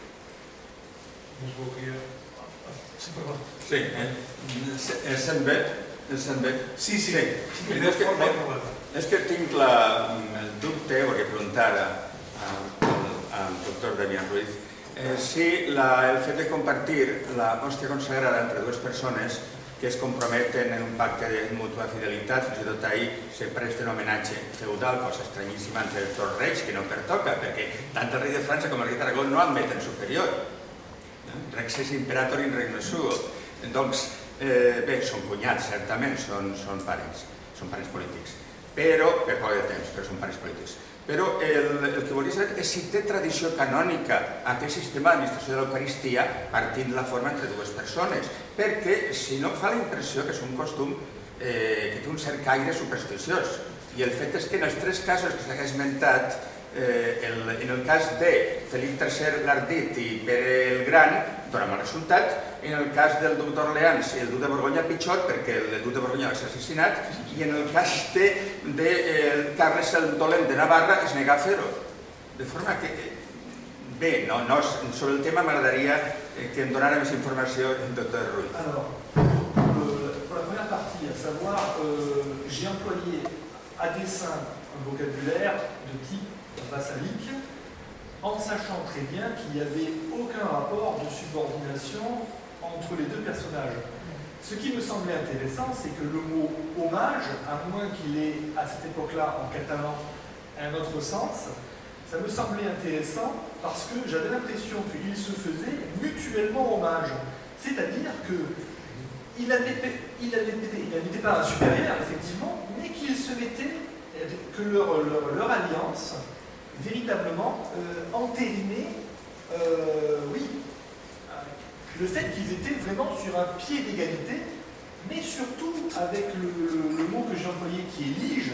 Sí, perdó. Sí, eh, Saint-Bec, Saint-Bec. Sí, sí. sí. sí. Crec que, És que tinc la, el dubte, ho he preguntar al doctor Damián Ruiz, eh, si la, el fet de compartir la hòstia consagrada entre dues persones que es comprometen en un pacte de mutua fidelitat, fins i tot ahir se presta un homenatge feudal, cosa estranyíssima entre els dos reis, que no pertoca, perquè tant el rei de França com el rei d'Aragó no admeten superior. Rex és imperator in regne suo. Doncs, eh, bé, són cunyats, certament, són, són parents, són parents polítics, però, per poc de temps, però són parents polítics. Però el, el que volia saber és si té tradició canònica aquest sistema d'administració de l'Eucaristia partint de la forma entre dues persones, perquè si no fa la impressió que és un costum eh, que té un cert caire supersticiós. I el fet és que en els tres casos que s'ha esmentat, eh, el, en el cas de Felip tercer l'Ardit i Pere el Gran, dona mal resultat, en el cas del duc d'Orleans i el duc de Borgonya pitjor, perquè el duc de Borgonya va ser assassinat, i en el cas de, de eh, Carles el Dolent de Navarra es nega a fer-ho. De forma que, bé, no, no, sobre el tema m'agradaria que em donara més informació el doctor Ruiz. Alors, pour la première partie, à savoir, euh, j'ai employé à dessein un vocabulaire de type vassalique, en sachant très bien qu'il n'y avait aucun rapport de subordination entre les deux personnages. Ce qui me semblait intéressant, c'est que le mot hommage, à moins qu'il ait à cette époque-là en catalan un autre sens, ça me semblait intéressant parce que j'avais l'impression qu'il se faisait mutuellement hommage. C'est-à-dire qu'il n'admettait pas un supérieur, effectivement, mais qu'il se mettait, que leur, leur, leur alliance véritablement euh, entérinait, euh, oui, le fait qu'ils étaient vraiment sur un pied d'égalité, mais surtout avec le, le, le mot que j'ai employé qui est lige,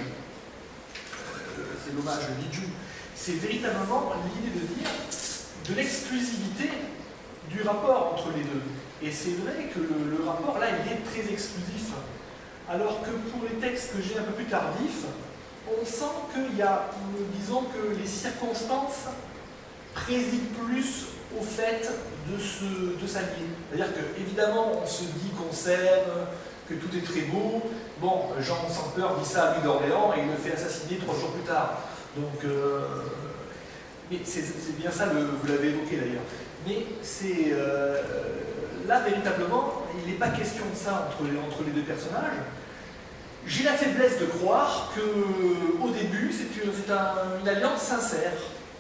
euh, c'est l'hommage ligou, c'est véritablement l'idée de dire de l'exclusivité du rapport entre les deux. Et c'est vrai que le, le rapport là, il est très exclusif. Alors que pour les textes que j'ai un peu plus tardifs, on sent qu'il y a, disons que les circonstances président plus au fait de, se, de s'allier. C'est-à-dire qu'évidemment, on se dit qu'on s'aime, que tout est très beau. Bon, Jean sans peur dit ça à Louis d'Orléans et il le fait assassiner trois jours plus tard. Donc, euh, mais c'est, c'est bien ça, le, vous l'avez évoqué d'ailleurs. Mais c'est euh, là, véritablement, il n'est pas question de ça entre les, entre les deux personnages. J'ai la faiblesse de croire qu'au début, c'est, c'est un, une alliance sincère.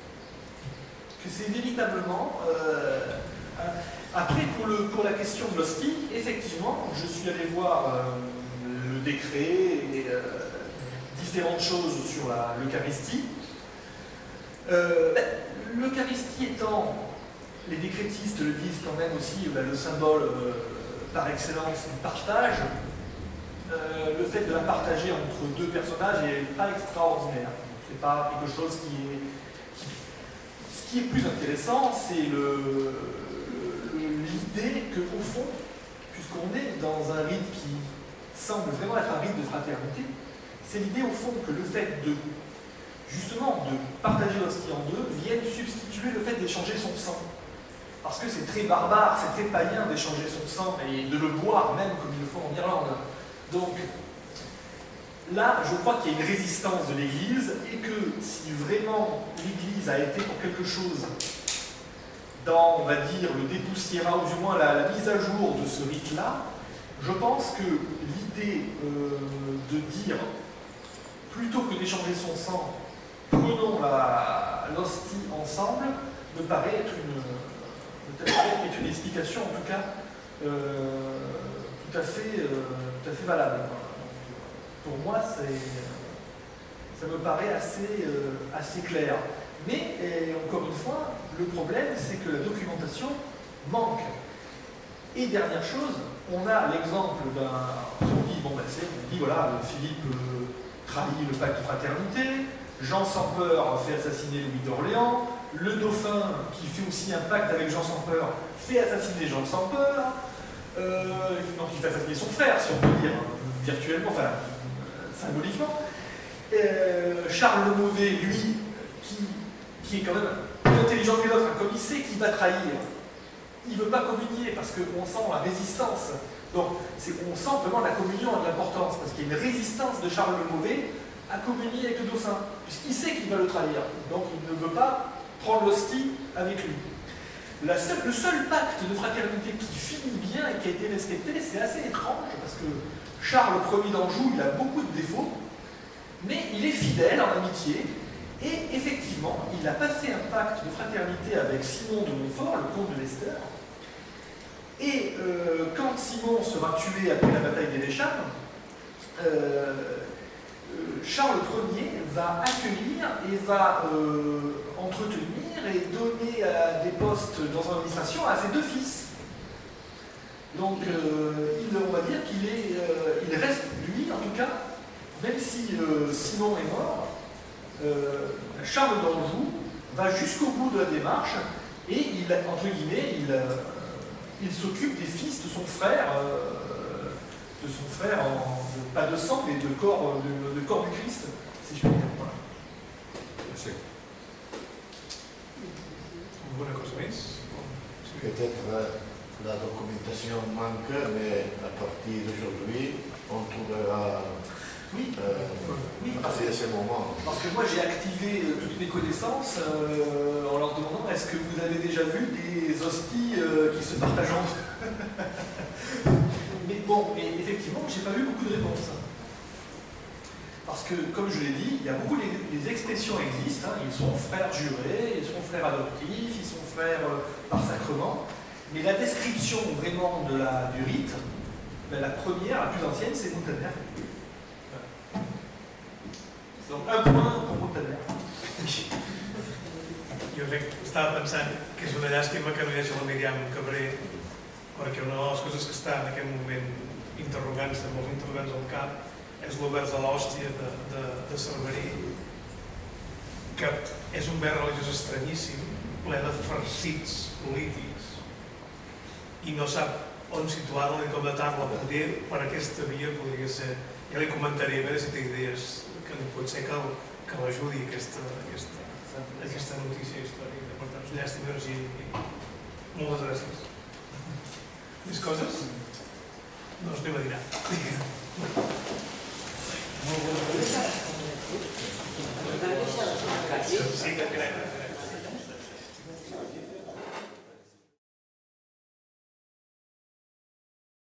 Que c'est véritablement... Euh, après, pour, le, pour la question de l'hostie, effectivement, je suis allé voir euh, le décret et euh, différentes choses sur la, l'Eucharistie. Euh, ben, L'Eucharistie étant, les décrétistes le disent quand même aussi, ben, le symbole euh, par excellence du partage, euh, le fait de la partager entre deux personnages n'est pas extraordinaire. C'est pas quelque chose qui est... Qui, ce qui est plus intéressant, c'est le, le, l'idée qu'au fond, puisqu'on est dans un rite qui semble vraiment être un rite de fraternité, c'est l'idée au fond que le fait de justement de partager l'hostie en deux vienne substituer le fait d'échanger son sang. Parce que c'est très barbare, c'est très païen d'échanger son sang et de le boire même comme ils le font en Irlande. Donc là, je crois qu'il y a une résistance de l'Église et que si vraiment l'Église a été pour quelque chose dans, on va dire, le dépoussiérage, ou du moins la, la mise à jour de ce rite-là, je pense que l'idée euh, de dire, plutôt que d'échanger son sang, prenons la, l'hostie ensemble, me paraît être une, me paraît être une explication, en tout cas, euh, tout, à fait, euh, tout à fait valable. Pour moi, c'est, ça me paraît assez, euh, assez clair. Mais, et encore une fois, le problème, c'est que la documentation manque. Et dernière chose, on a l'exemple d'un... On dit, bon, ben, c'est, on dit, voilà, Philippe euh, trahit le pacte de fraternité, Jean sans peur fait assassiner Louis d'Orléans, le dauphin, qui fait aussi un pacte avec Jean sans peur, fait assassiner Jean sans peur, euh, non, il fait assassiner son frère, si on peut dire, virtuellement, enfin, symboliquement. Euh, Charles le Mauvais, lui, qui, qui est quand même plus intelligent que l'autre, comme il sait qu'il va trahir, il ne veut pas communier parce qu'on sent la résistance. Donc, c'est, on sent vraiment la communion a de l'importance parce qu'il y a une résistance de Charles le Mauvais à communier avec le dauphin, puisqu'il sait qu'il va le trahir, donc il ne veut pas prendre l'hostie avec lui. La seule, le seul pacte de fraternité qui finit bien et qui a été respecté, c'est assez étrange, parce que Charles Ier d'Anjou, il a beaucoup de défauts, mais il est fidèle en amitié, et effectivement, il a passé un pacte de fraternité avec Simon de Montfort, le comte de Leicester, et euh, quand Simon sera tué après la bataille d'Evesham, euh, Charles Ier va accueillir et va euh, entretenir et donner à des postes dans l'administration à ses deux fils. Donc, euh, il, on va dire qu'il est, euh, il reste, lui en tout cas, même si euh, Simon est mort, euh, Charles d'Anjou va jusqu'au bout de la démarche et il, entre guillemets, il, euh, il s'occupe des fils de son frère. Euh, de son frère, en, de, pas de sang, mais de corps, de, de corps du Christ, si je puis dire. Voilà. Merci. Alguna cosa més? Peut-être la documentation manque, mais à partir d'aujourd'hui, on trouvera Oui, euh, oui à ce moment. Parce que moi j'ai activé euh, toutes mes connaissances euh, en leur demandant est-ce que vous avez déjà vu des hosties euh, qui se partagent entre eux. Mais bon, mais effectivement, j'ai pas eu beaucoup de réponses. Parce que, comme je l'ai dit, il y a beaucoup, les, les expressions existent, hein, ils sont frères jurés, ils sont frères adoptifs, ils sont frères euh, par sacrement, mais la description vraiment de la, du rite, ben, la première, la plus ancienne, c'est Montaner. Donc un point pour Montaner. Jo crec, estava pensant que és una llàstima que no hi hagi la Míriam Cabré, perquè una de les coses que està en aquest moment interrogant-se, amb els interrogants al cap, és l'obert de l'hòstia de, de, de Cerverí, que és un vers religiós estranyíssim, ple de farcits polítics, i no sap on situar-la ni com datar-la. Poder per aquesta via podria ser... Ja li comentaré a veure si té idees que pot ser que, que l'ajudi aquesta, aquesta, aquesta notícia històrica. Per tant, llàstima, i, i moltes gràcies. Més coses? No us anem a dinar. Sí, que crec.